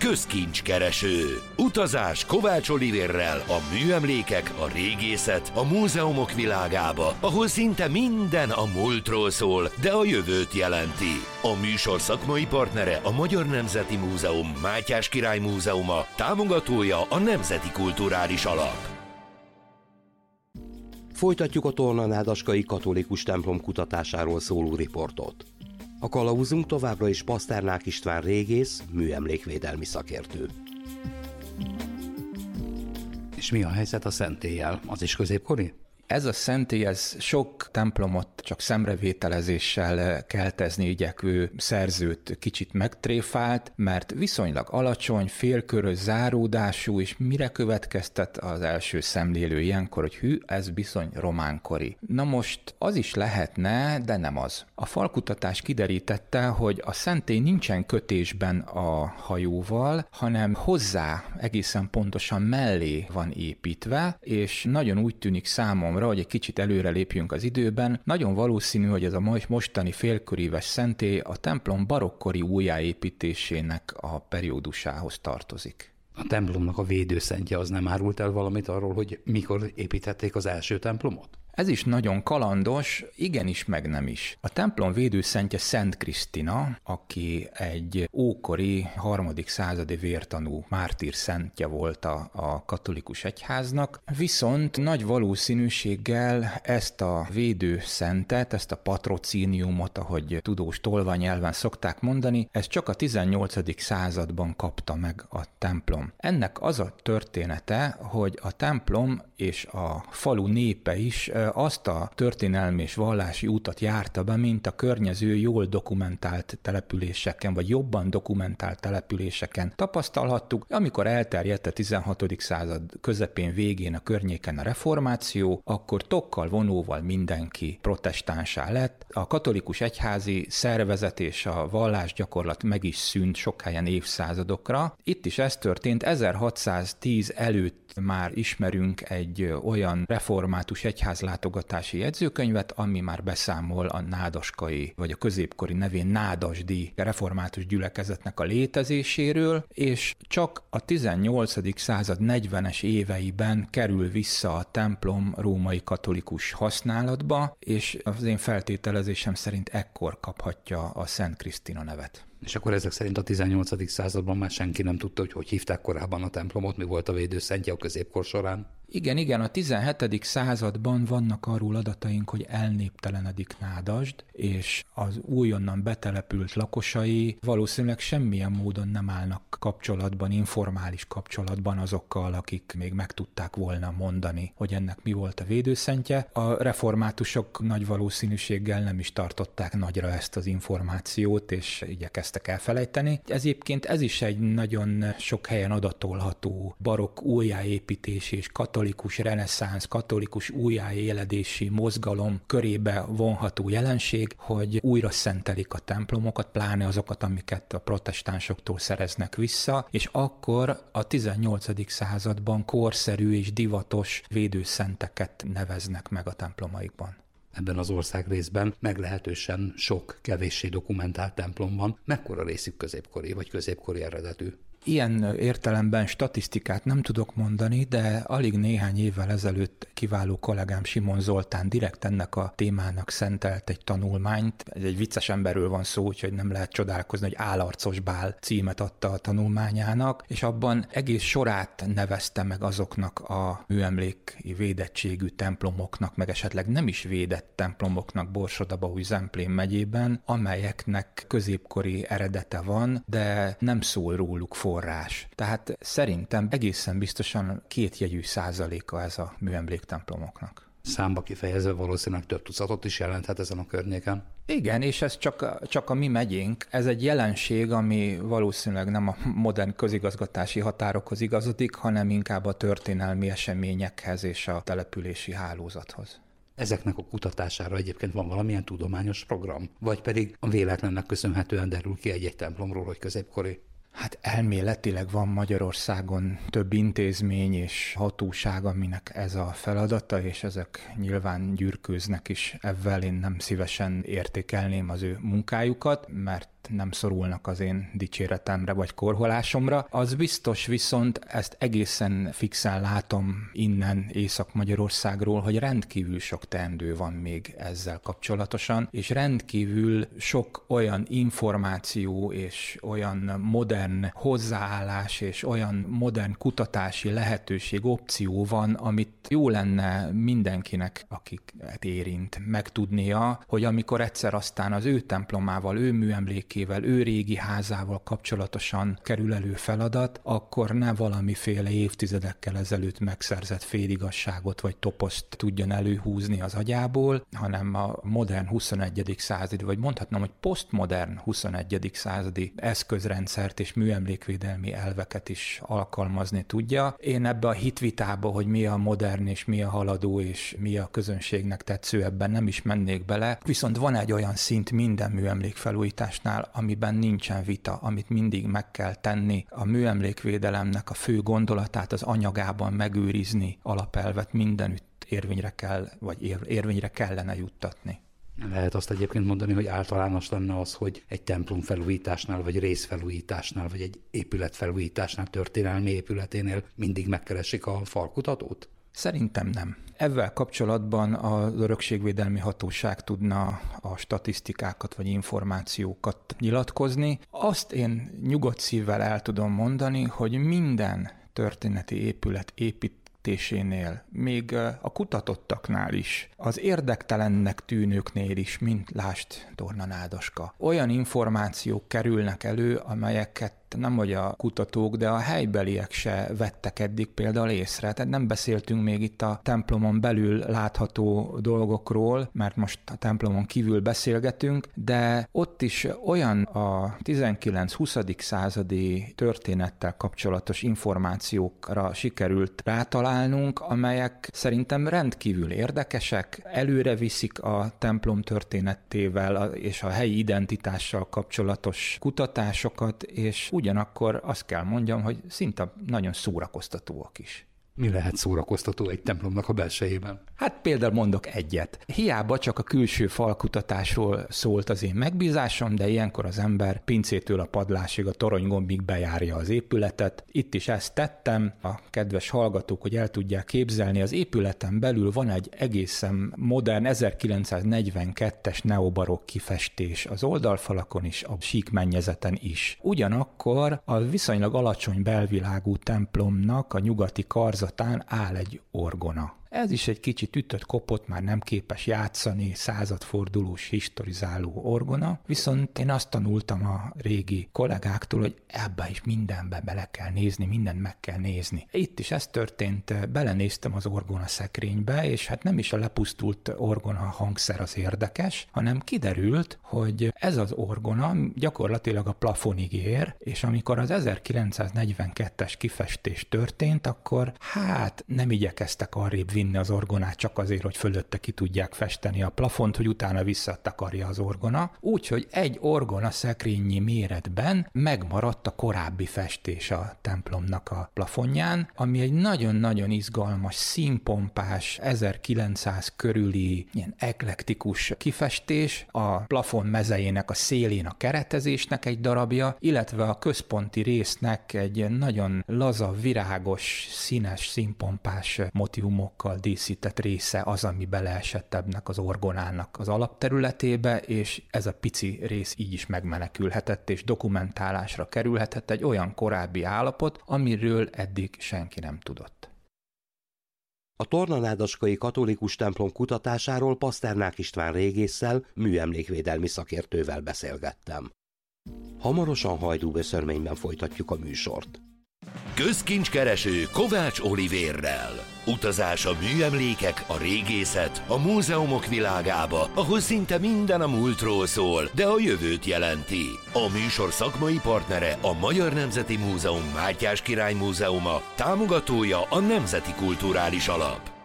közkincskereső. Utazás Kovács Olivérrel a műemlékek, a régészet, a múzeumok világába, ahol szinte minden a múltról szól, de a jövőt jelenti. A műsor szakmai partnere a Magyar Nemzeti Múzeum, Mátyás Király Múzeuma, támogatója a Nemzeti Kulturális Alap. Folytatjuk a tornanádaskai katolikus templom kutatásáról szóló riportot. A kalauzunk továbbra is Paszternák István régész, műemlékvédelmi szakértő. És mi a helyzet a szentéllyel? Az is középkori? Ez a szentély, ez sok templomot csak szemrevételezéssel keltezni igyekvő szerzőt kicsit megtréfált, mert viszonylag alacsony, félkörös záródású, és mire következtet az első szemlélő ilyenkor, hogy hű, ez bizony románkori. Na most az is lehetne, de nem az. A falkutatás kiderítette, hogy a szentély nincsen kötésben a hajóval, hanem hozzá egészen pontosan mellé van építve, és nagyon úgy tűnik számomra, hogy egy kicsit előre lépjünk az időben, nagyon valószínű, hogy ez a mostani félköríves szentély a templom barokkori újjáépítésének a periódusához tartozik. A templomnak a védőszentje az nem árult el valamit arról, hogy mikor építették az első templomot? Ez is nagyon kalandos, igenis meg nem is. A templom védőszentje Szent Krisztina, aki egy ókori 3. századi vértanú mártír szentje volt a katolikus egyháznak, viszont nagy valószínűséggel ezt a védőszentet, ezt a patrocíniumot, ahogy tudós tolvanyelven szokták mondani, ezt csak a 18. században kapta meg a templom. Ennek az a története, hogy a templom és a falu népe is azt a történelmi és vallási útat járta be, mint a környező jól dokumentált településeken, vagy jobban dokumentált településeken tapasztalhattuk, amikor elterjedt a 16. század közepén végén a környéken a reformáció, akkor tokkal vonóval mindenki protestánsá lett, a katolikus egyházi szervezet és a vallásgyakorlat meg is szűnt sok helyen évszázadokra. Itt is ez történt, 1610 előtt már ismerünk egy olyan református egyházlátogatási jegyzőkönyvet, ami már beszámol a nádaskai, vagy a középkori nevén nádasdi református gyülekezetnek a létezéséről, és csak a 18. század 40-es éveiben kerül vissza a templom római katolikus használatba, és az én feltételezésem szerint ekkor kaphatja a Szent Krisztina nevet. És akkor ezek szerint a 18. században már senki nem tudta, hogy hívták korábban a templomot, mi volt a védőszentje a középkor során? Igen, a 17. században vannak arról adataink, hogy elnéptelenedik Nádasd, és az újonnan betelepült lakosai valószínűleg semmilyen módon nem állnak kapcsolatban, informális kapcsolatban azokkal, akik még meg tudták volna mondani, hogy ennek mi volt a védőszentje. A reformátusok nagy valószínűséggel nem is tartották nagyra ezt az információt, és igyekeztek elfelejteni. Egyébként ez is egy nagyon sok helyen adatolható barokk újjáépítés és katolikus reneszánsz, katolikus újjáéledési mozgalom körébe vonható jelenség, hogy újra szentelik a templomokat, pláne azokat, amiket a protestánsoktól szereznek vissza, és akkor a 18. században korszerű és divatos védőszenteket neveznek meg a templomaikban. Ebben az országrészben meglehetősen sok kevéssé dokumentált templom van. Mekkora részük középkori vagy középkori eredetű? Ilyen értelemben statisztikát nem tudok mondani, de alig néhány évvel ezelőtt kiváló kollégám Simon Zoltán direkt ennek a témának szentelt egy tanulmányt. Ez egy vicces emberről van szó, úgyhogy nem lehet csodálkozni, hogy Álarcos Bál címet adta a tanulmányának, és abban egész sorát nevezte meg azoknak a műemléki védettségű templomoknak, meg esetleg nem is védett templomoknak Borsod-Abaúj-Zemplén megyében, amelyeknek középkori eredete van, de nem szól róluk forrás. Tehát szerintem egészen biztosan kétjegyű százaléka ez a műemléktemplomoknak. Számba kifejezve valószínűleg több tucatot is jelenthet ezen a környéken. Igen, és ez csak a mi megyénk. Ez egy jelenség, ami valószínűleg nem a modern közigazgatási határokhoz igazodik, hanem inkább a történelmi eseményekhez és a települési hálózathoz. Ezeknek a kutatására egyébként van valamilyen tudományos program? Vagy pedig a véletlennek köszönhetően derül ki egy templomról, hogy középkori? Hát elméletileg van Magyarországon több intézmény és hatóság, aminek ez a feladata, és ezek nyilván gyűrkőznek is ezzel. Én nem szívesen értékelném az ő munkájukat, mert tehát nem szorulnak az én dicséretemre vagy korholásomra. Az biztos viszont, ezt egészen fixen látom innen Észak-Magyarországról, hogy rendkívül sok teendő van még ezzel kapcsolatosan, és rendkívül sok olyan információ és olyan modern hozzáállás és olyan modern kutatási lehetőség, opció van, amit jó lenne mindenkinek, akiket érint, megtudnia, hogy amikor egyszer aztán az ő templomával, ő műemlékével, ő régi házával kapcsolatosan kerül elő feladat, akkor ne valamiféle évtizedekkel ezelőtt megszerzett féligasságot vagy toposzt tudjon előhúzni az agyából, hanem a modern 21. századi, vagy mondhatnám, hogy posztmodern 21. századi eszközrendszert és műemlékvédelmi elveket is alkalmazni tudja. Én ebbe a hitvitába, hogy mi a modern és mi a haladó és mi a közönségnek tetsző, ebben nem is mennék bele, viszont van egy olyan szint minden műemlékfelújításnál, amiben nincsen vita, amit mindig meg kell tenni. A műemlékvédelemnek a fő gondolatát az anyagában megőrizni, alapelvet mindenütt érvényre kell, vagy érvényre kellene juttatni. Lehet azt egyébként mondani, hogy általános lenne az, hogy egy templom felújításnál, vagy részfelújításnál, vagy egy épület felújításnál, történelmi épületénél mindig megkeresik a falkutatót? Szerintem nem. Ezzel kapcsolatban az Örökségvédelmi Hatóság tudna a statisztikákat vagy információkat nyilatkozni. Azt én nyugodt szívvel el tudom mondani, hogy minden történeti épület építésénél, még a kutatottaknál is, az érdektelennek tűnőknél is, mint lásd Torna Nádaska, olyan információk kerülnek elő, amelyeket nem hogy a kutatók, de a helybeliek se vettek eddig például észre. Tehát nem beszéltünk még itt a templomon belül látható dolgokról, mert most a templomon kívül beszélgetünk, de ott is olyan a 19-20. századi történettel kapcsolatos információkra sikerült rátalálnunk, amelyek szerintem rendkívül érdekesek, előre viszik a templom történetével és a helyi identitással kapcsolatos kutatásokat, és ugyanakkor azt kell mondjam, hogy szinte nagyon szórakoztatóak is. Mi lehet szórakoztató egy templomnak a belsejében? Hát például mondok egyet. Hiába csak a külső falkutatásról szólt az én megbízásom, de ilyenkor az ember pincétől a padlásig, a toronygombig bejárja az épületet. Itt is ezt tettem. A kedves hallgatók, hogy el tudják képzelni, az épületen belül van egy egészen modern 1942-es neobarokk kifestés az oldalfalakon is, a sík mennyezeten is. Ugyanakkor a viszonylag alacsony belvilágú templomnak a nyugati karzatán áll egy orgona. Ez is egy kicsit ütött, kopott, már nem képes játszani, századfordulós, historizáló orgona, viszont én azt tanultam a régi kollégáktól, hogy ebbe is mindenbe bele kell nézni, mindent meg kell nézni. Itt is ez történt, belenéztem az orgona szekrénybe, és hát nem is a lepusztult orgona hangszer az érdekes, hanem kiderült, hogy ez az orgona gyakorlatilag a plafonig ér, és amikor az 1942-es kifestés történt, akkor hát nem igyekeztek arrébb vinni az orgonát csak azért, hogy fölötte ki tudják festeni a plafont, hogy utána visszatakarja az orgona. Úgyhogy egy orgona szekrényi méretben megmaradt a korábbi festés a templomnak a plafonján, ami egy nagyon-nagyon izgalmas, színpompás, 1900 körüli ilyen eklektikus kifestés, a plafon mezejének a szélén a keretezésnek egy darabja, illetve a központi résznek egy nagyon laza, virágos, színes, színpompás motivumokkal díszített része az, ami beleesett ebnek az orgonának az alapterületébe, és ez a pici rész így is megmenekülhetett, és dokumentálásra kerülhetett egy olyan korábbi állapot, amiről eddig senki nem tudott. A tornanádaskai katolikus templom kutatásáról Paszternák István régésszel, műemlékvédelmi szakértővel beszélgettem. Hamarosan Hajdúböszörményben folytatjuk a műsort. Közkincskereső Kovács Olivérrel. Utazás a műemlékek, a régészet, a múzeumok világába, ahol szinte minden a múltról szól, de a jövőt jelenti. A műsor szakmai partnere a Magyar Nemzeti Múzeum Mátyás Király Múzeuma, támogatója a Nemzeti Kulturális Alap.